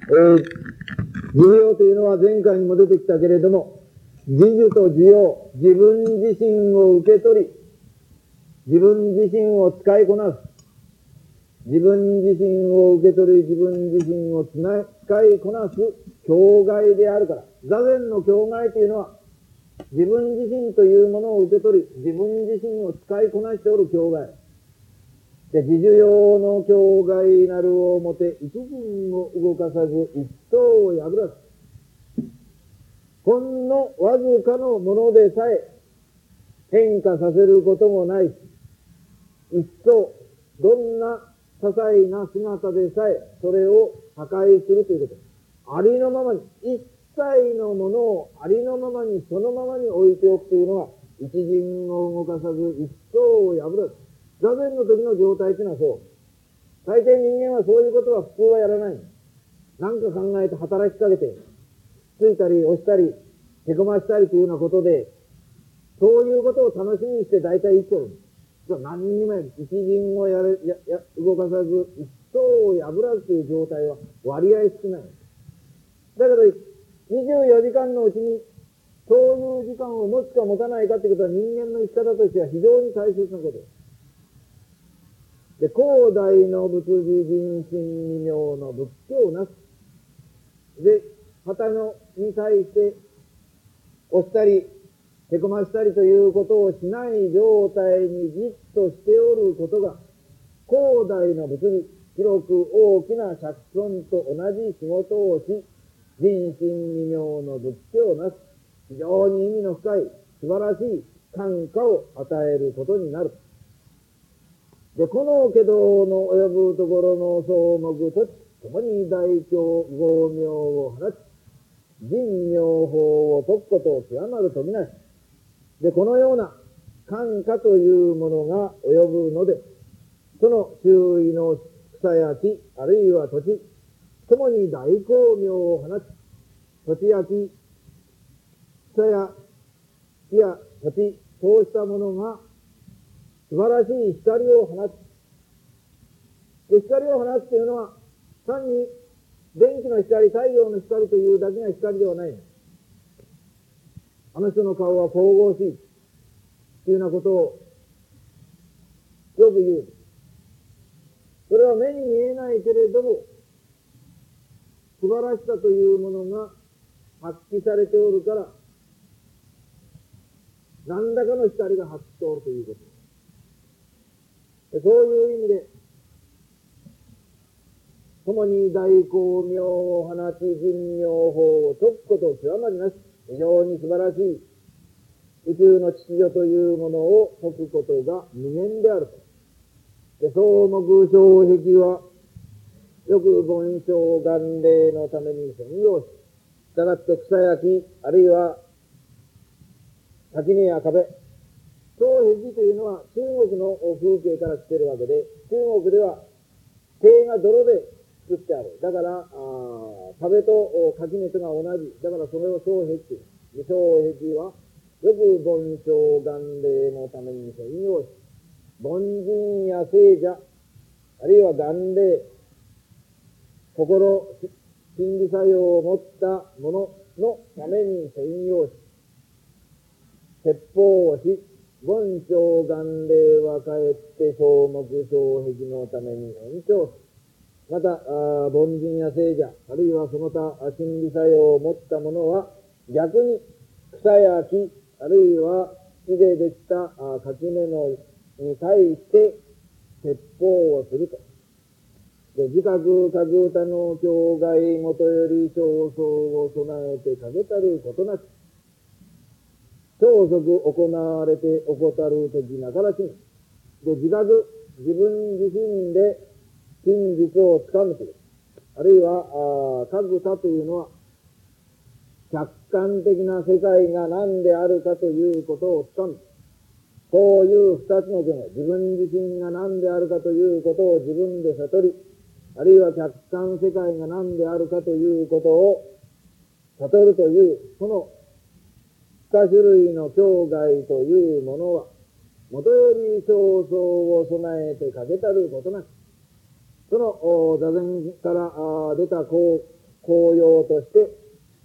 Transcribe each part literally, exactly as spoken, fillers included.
えー、寿命というのは前回にも出てきたけれども、自受と自用、自分自身を受け取り、自分自身を使いこなす。自分自身を受け取り、自分自身を使いこなす境外であるから。座禅の境外というのは、自分自身というものを受け取り、自分自身を使いこなしておる境外。で、自受用の境外なるをもて、一陣を動かさず、一層を破らず。ほんのわずかのものでさえ変化させることもないし、一層、どんな些細な姿でさえ、それを破壊するということ。ありのままに、一切のものをありのままに、そのままに置いておくというのが、一陣を動かさず、一層を破らず。座禅の時の状態というのはそう。大抵人間はそういうことは普通はやらない。何か考えて働きかけて、ついたり押したり、へこましたりというようなことで、そういうことを楽しみにして大体生きてる。何にもやる。一陣をやれやや動かさず、一層を破らずという状態は割合少ない。だけど、にじゅうよじかんのうちに、そういう時間を持つか持たないかということは人間の生き方としては非常に大切なことです。で、広大の仏事人心二妙の仏教なす。で、旗のに対して、押したり、へこましたりということをしない状態にじっとしておることが、広大の仏理、広く大きな釈尊と同じ仕事をし、人心二妙の仏教なす、非常に意味の深い、素晴らしい感化を与えることになる。で、この化道の及ぶところの草木と共に大教豪名を放ち、人妙法を解くことを極まるとみなし、で、このような感化というものが及ぶので、その周囲の草や木、あるいは土地、ともに大光明を放ち、土地や木、草や木や土地、そうしたものが素晴らしい光を放つ。で、光を放つというのは、単に電気の光、太陽の光というだけが光ではない。あの人の顔は神々しいというようなことをよく言う。それは目に見えないけれども、素晴らしさというものが発揮されておるから、何らかの光が発揮しておるということ。そういう意味で、共に大光明を放ち、人妙法を解くことを極まりなし、非常に素晴らしい宇宙の秩序というものを解くことが無限であると。で、草木障壁は、よく凡症願霊のために専用し、従って草や木、あるいは垣根や壁、障壁というのは中国の風景から来ているわけで、中国では塀が泥で作ってある。だから、あ壁と垣根とが同じ。だからそれを障壁という。障壁は、よく凡症願霊のために専用し、凡人や聖者、あるいは願霊、心、心理作用を持ったもののために専用し、説法をし、凡症願霊はかえって草木障壁のために延長し、また、凡人や聖者、あるいはその他心理作用を持ったものは、逆に草や木、あるいは木でできた垣根のに対して説法をすると。で、自覚かぐたの境外もとより焦燥を備えてかけたることなく、超速行われて怠るときながらしに。で、自覚、自分自身で真実をつかむという。あるいは、かぐたというのは、客観的な世界が何であるかということをつかむ。そういう二つの点、自分自身が何であるかということを自分で悟り、あるいは客観世界が何であるかということを悟るという、その二種類の境外というものは、もとより焦燥を備えてかけたることなく、その座禅から出た根効用として、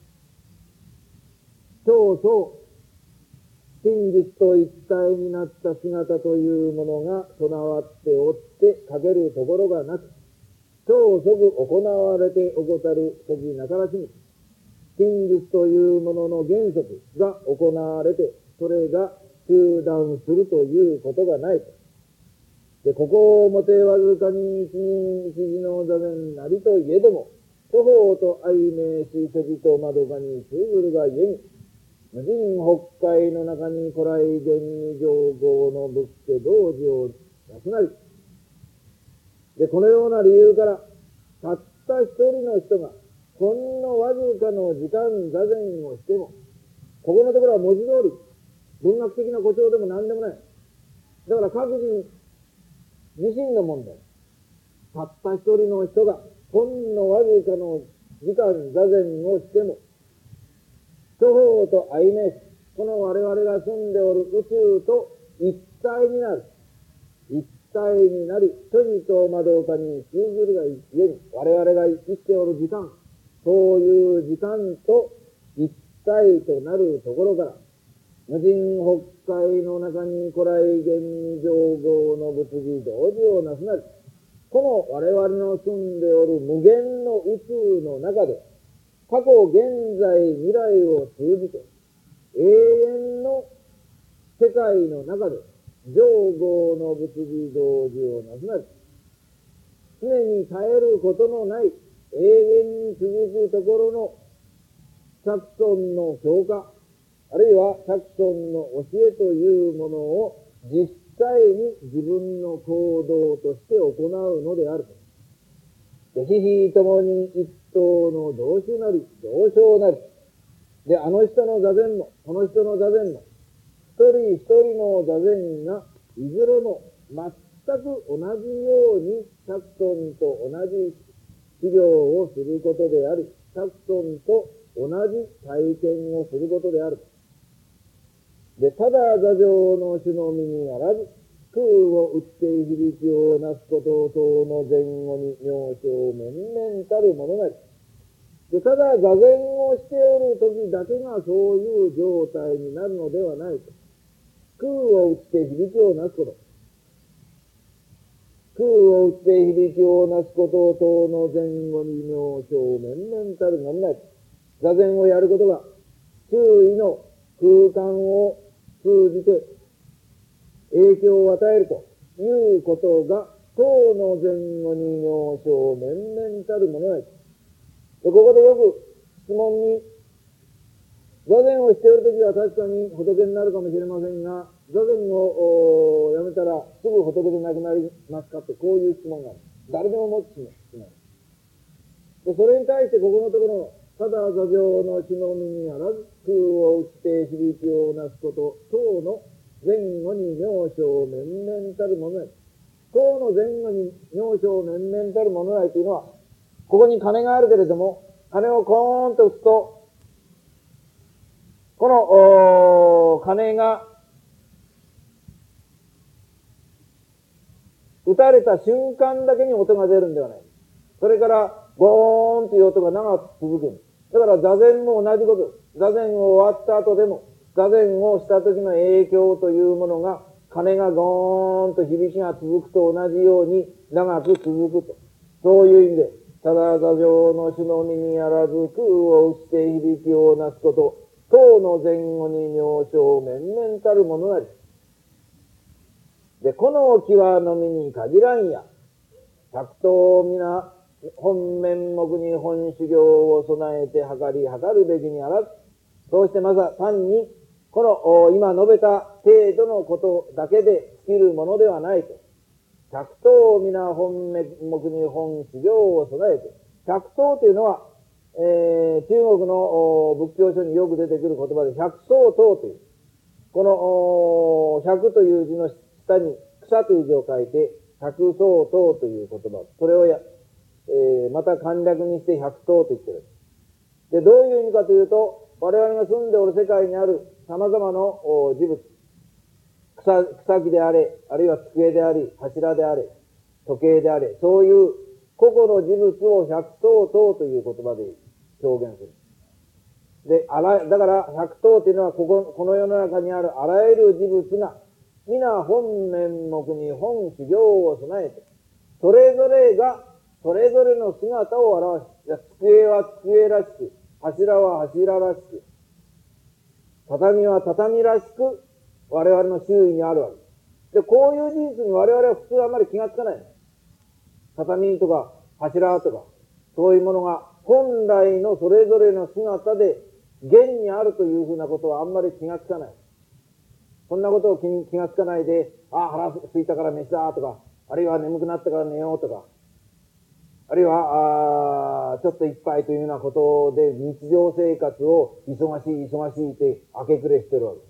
超々真実と一体になった姿というものが備わっておって欠けるところがなく、超即行われておこたる時なからしに、真実というものの原則が行われて、それが中断するということがないと。で、ここをもてわずかに一人一時の座禅なりといえども、諸法と相名し所持とまどかに通ずるがゆえに、無人北海の中に古来現に上号の仏家同時をなすなり。で、このような理由から、たった一人の人が、ほんのわずかの時間座禅をしても、ここのところは文字通り、文学的な誇張でも何でもない。だから各人自身の問題。たった一人の人が、ほんのわずかの時間座禅をしても、諸法と相名し、この我々が住んでおる宇宙と一体になる。一体になり、所持とまどかに通ずるがゆえに、我々が生きておる時間、そういう時間と一体となるところから、無人北海の中に古来現に上号の仏事同時をなすなり、この我々の住んでおる無限の宇宙の中で、過去、現在、未来を通じて、永遠の世界の中で、上号の仏事同時をなすなり、常に絶えることのない、永遠に続くところの釈尊の教化、あるいは釈尊の教えというものを実際に自分の行動として行うのであると。で、ひひともに一等の同種なり、同称なり。で、あの人の座禅も、この人の座禅も、一人一人の座禅が、いずれも全く同じように、釈尊と同じ修行をすることであり、釈尊と同じ体験をすることである。で、ただ座上の主の身にあらず、空を打って響きをなすこと等の前後に妙正面々たるものなり。で、ただ座禅をしておる時だけがそういう状態になるのではないと。空を打って響きをなすこと。空を打って響きをなすこと等の前後に妙正面々たるものなり。座禅をやることが周囲の空間を通じて影響を与えるということが、当の前後に妙正面々たるものなり。で、ここでよく質問に、座禅をしているときは確かに仏になるかもしれませんが、座禅をやめたらすぐ仏でなくなりますかって、こういう質問がある。誰でも持つ質問。で、それに対してここのところの、ただ座上の主の身にあらず、空を打って響きをなすこと等の前後に妙正面々たるものなり。等の前後に妙正面々たるものなりというのは、ここに鐘があるけれども、鐘をコーンと打つと、この鐘が打たれた瞬間だけに音が出るんではない。それからゴーンという音が長く続く。だから座禅も同じことです。座禅を終わった後でも、座禅をした時の影響というものが、鐘がゴーンと響きが続くと同じように長く続くと。そういう意味で、ただ座上の主の身にあらず、空を打って響きをなすこと、等の前後に妙正面々たるものなり。で、この際のみに限らんや、百頭皆、本面目に本修行を備えて図り図るべきにあらず、そうしてまず単に、この今述べた程度のことだけで尽きるものではないと。百頭皆本目に本修行を備えて、百頭というのは、えー、中国の仏教書によく出てくる言葉で百草頭という、この百という字の下に草という字を書いて、百草頭という言葉、それをや、えー、また簡略にして百頭と言っている。で、どういう意味かというと、我々が住んでおる世界にある様々な事物、草、草木であれ、あるいは机であり、柱であれ、時計であれ、そういう個々の事物を百草頭という言葉で表現する。で、あら、だから百頭というのはここ、この世の中にあるあらゆる事物が皆本面目に本修行を備えて、それぞれがそれぞれの姿を表し、机は机らしく、柱は柱らしく、畳は畳らしく、我々の周囲にあるわけで、こういう事実に我々は普通あまり気がつかない。畳とか柱とか、そういうものが本来のそれぞれの姿で現にあるというふうなことはあんまり気がつかない。そんなことを 気, 気がつかないで、ああ、腹すいたから飯だとか、あるいは眠くなったから寝ようとか、あるいは、あちょっと一杯というようなことで日常生活を忙しい忙しいって明け暮れしてるわけです。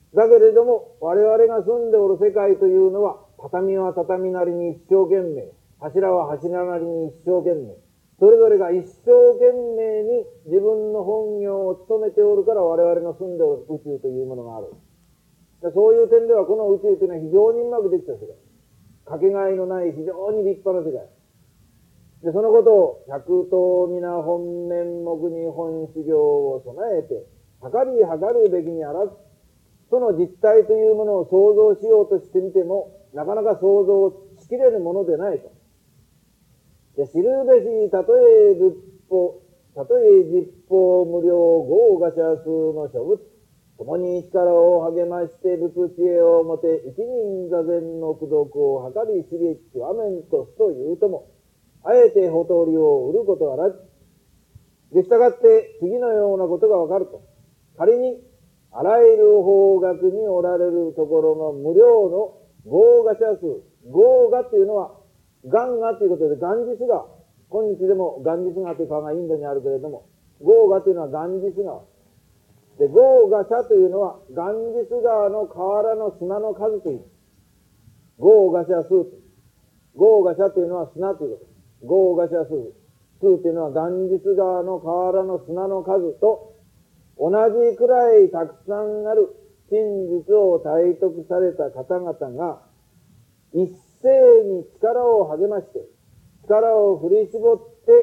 だけれども、我々が住んでおる世界というのは、畳は畳なりに一生懸命、柱は柱なりに一生懸命、それぞれが一生懸命に自分の本業を務めておるから我々の住んでおる宇宙というものがある。そういう点ではこの宇宙というのは非常にうまくできた世界。かけがえのない非常に立派な世界。で、そのことを百頭皆本面目に本修行を備えて、測り測るべきにあらず、その実態というものを想像しようとしてみても、なかなか想像しきれるものでないと。で、知るべしたとえ仏法、たとえ実法無料豪華者数の諸仏、共に力を励まして仏知恵をもて、一人座禅の功徳を図り知り極めんとすというとも、あえてほとりを売ることはなく、でしたがって次のようなことがわかると、仮にあらゆる方角におられるところの無料の豪華者数、豪華というのはガンガということでガンジス川、今日でもガンジス川という川がインドにあるけれども、豪華というのはガンジス川で、豪華者というのはガンジス川の河原の砂の数という、豪華者数、豪華者というのは砂ということ、豪華者数、数というのはガンジス川の河原の砂の数と同じくらいたくさんある真実を体得された方々が一斉に力を励まして、力を振り絞って、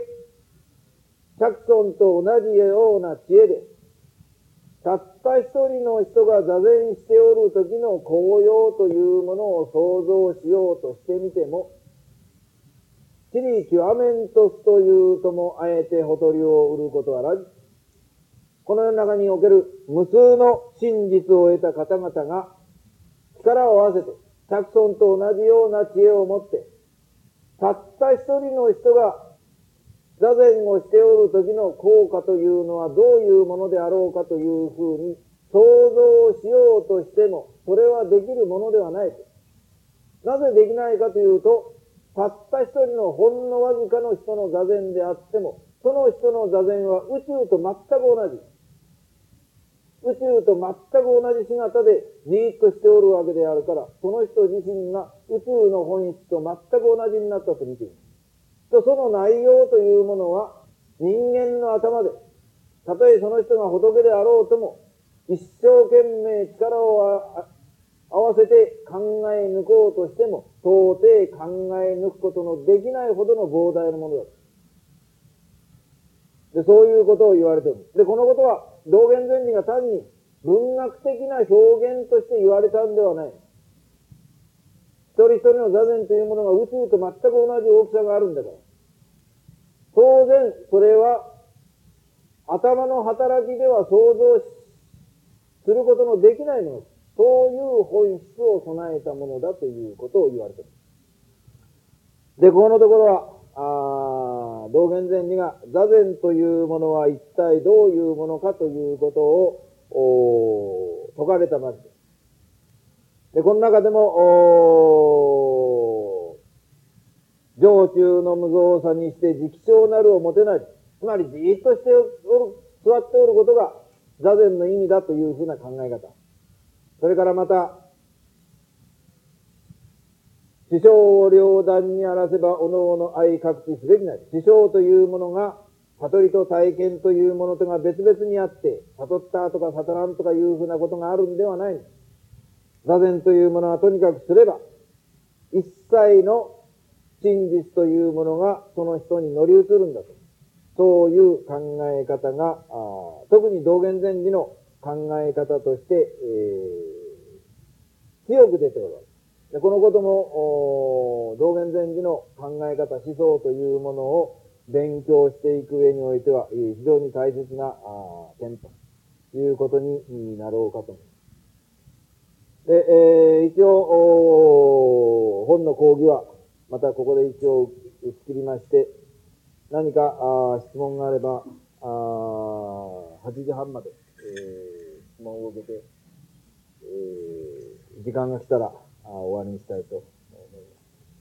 釈尊と同じような知恵で、たった一人の人が座禅しておる時の効用というものを想像しようとしてみても、地理極めんとすというともあえてほとりを売ることはなく、この世の中における無数の真実を得た方々が力を合わせて、釈尊と同じような知恵を持って、たった一人の人が座禅をしておる時の効果というのはどういうものであろうかというふうに想像しようとしても、それはできるものではない。なぜできないかというと、たった一人のほんのわずかの人の座禅であっても、その人の座禅は宇宙と全く同じ。宇宙と全く同じ姿でじーっとしておるわけであるから、その人自身が宇宙の本質と全く同じになったと見ている。とその内容というものは人間の頭で、たとえその人が仏であろうとも、一生懸命力を合わせて考え抜こうとしても、到底考え抜くことのできないほどの膨大なものだ。で、そういうことを言われている。で、このことは道元禅師が単に文学的な表現として言われたんではない。一人一人の座禅というものが宇宙と全く同じ大きさがあるんだから。当然、それは頭の働きでは想像することのできないもの。そういう本質を備えたものだということを言われている。で、このところは、あ道元禅師が座禅というものは一体どういうものかということを説かれたまでです。で、この中でも、常中の無造作にして直照なるをもてなり、つまりじーっとしておる、座っておることが座禅の意味だというふうな考え方。それからまた、師匠を両断にあらせば、おのおの愛各地すべきなり。師匠というものが、悟りと体験というものとが別々にあって、悟ったとか悟らんとかいうふうなことがあるんではない。座禅というものはとにかくすれば、一切の真実というものがその人に乗り移るんだと。 そういう考え方が、あ特に道元禅師の考え方として、えー、強く出ておる。でこのことも、道元禅師の考え方、思想というものを勉強していく上においては、非常に大切な点ということになろうかと思います。で、えー、一応、本の講義は、またここで一応打ち切りまして、何かあ質問があれば、あはちじはんまで、えー、質問を受けて、えー、時間が来たらあ終わりにしたいと